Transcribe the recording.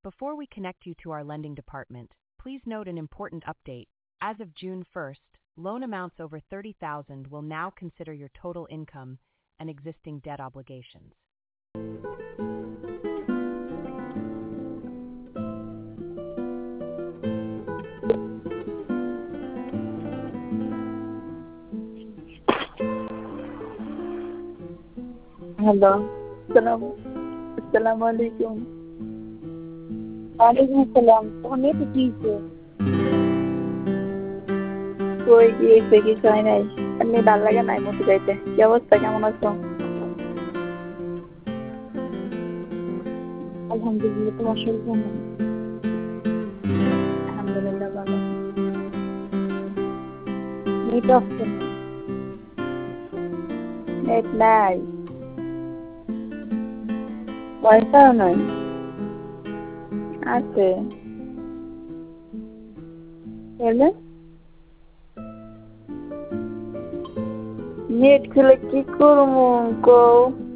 Before we connect you to our lending department, please note an important update. As of June 1st, loan amounts over $30,000 will now consider your total income and existing debt obligations. Hello अस्सलाम वालेकुम। वालेकुम अस्सलाम। ফোনে তো কিছে কই গিয়েছে কিছু হয় নাই, এমনি ভালো লাগে নাই মতো যাইতে। কি অবস্থা, কেমন আছো? আলহামদুলিল্লাহ, তোমার শরীর কেমন? আলহামদুলিল্লাহ ভালো। নেট অফ কেন? নেট নাই, পয়সাও নাই। আছে বলে নেট খুলে কি করবো কও?